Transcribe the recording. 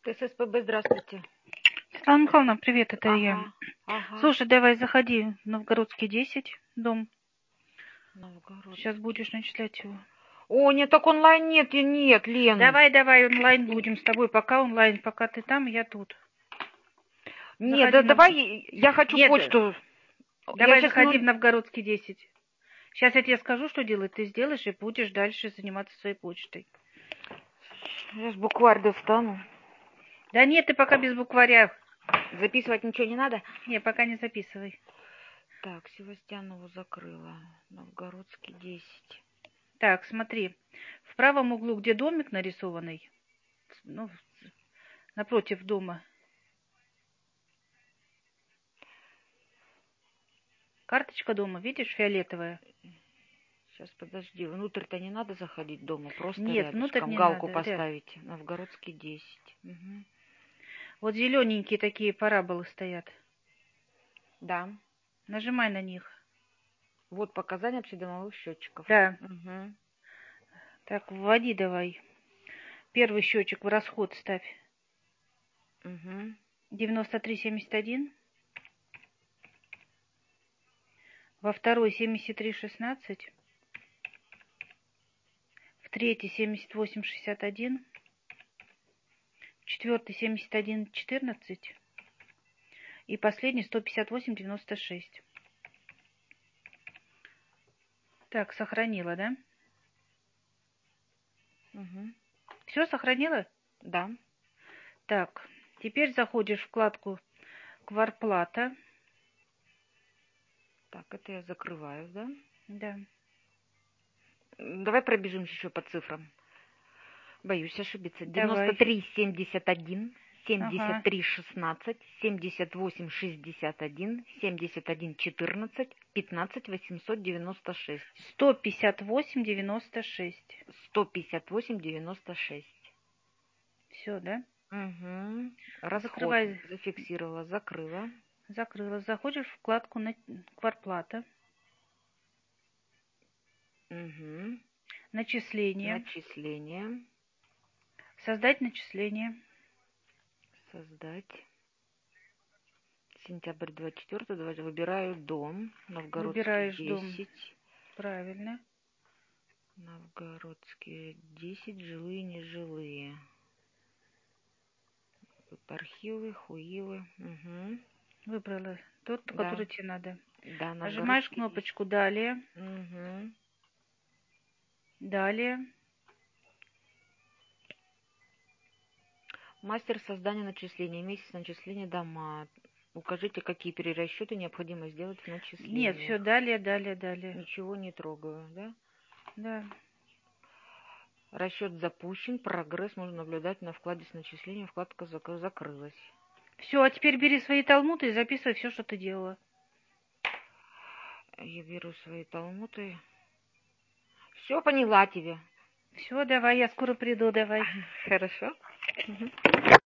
ТССПБ, здравствуйте. Светлана Михайловна, привет, это я. Ага. Слушай, давай заходи в Новгородский 10, дом. Новгород. Сейчас будешь начислять его. О, нет, так онлайн нет, Лен. Давай, онлайн будем с тобой. Пока онлайн, пока ты там, я тут. Нет, Заходи давай, я хочу Нет, почту. Давай я заходи в Новгородский 10. Сейчас я тебе скажу, что делать. Ты сделаешь и будешь дальше заниматься своей почтой. Я ж букварь достану. Да нет, ты пока без букваря. Записывать ничего не надо? Не, пока не записывай. Так, Севастьянову закрыла. Новгородский 10. Так, смотри. В правом углу, где домик нарисованный, ну, напротив дома, карточка дома, видишь, фиолетовая? Сейчас, подожди, внутрь-то не надо заходить дома, просто Нет, внутрь рядышком не галку надо. поставить. Новгородский 10. Угу. Вот зелененькие такие параболы стоят. Да. Нажимай на них. Вот показания общедомовых счетчиков. Да. Угу. Так, вводи давай. Первый счетчик в расход ставь. Угу. 93,71. Во второй 73,16. В третий 78,61. В четвертый 71,14. И последний 158,96. Так, сохранила, да? Угу. Все сохранила? Да. Так, теперь заходишь в вкладку «Кварплата». Так, это я закрываю, да? Да. Давай пробежимся еще по цифрам. Боюсь ошибиться. Давай. 93,71, Ага. 73,16, 78,61, 71,14, 15,896. 158,96. 158,96. Все, да? Угу. Расход Закрывай. зафиксировала, закрыла. Закрыла. Заходишь в вкладку «Кварплата». Угу. Начисление. Начисление. Создать начисление. Создать. Сентябрь 24, выбираю дом. Новгородский Выбираешь 10. дом. Правильно. Новгородские 10, жилые, нежилые. Архивы, хуилы. Угу. Выбрала тот, Да. который тебе надо. Да, Нажимаешь Новгородский 10. кнопочку «Далее». Угу. Далее. Мастер создания начисления. Месяц начисления дома. Укажите, какие перерасчеты необходимо сделать в начислениях. Нет, все, далее. Ничего не трогаю, да? Да. Расчет запущен. Прогресс можно наблюдать на вкладе с начислением. Вкладка закрылась. Все, а теперь бери свои талмуды и записывай все, что ты делала. Я беру свои талмуды. Все поняла тебе. Все, давай, я скоро приду, давай. Хорошо. Угу.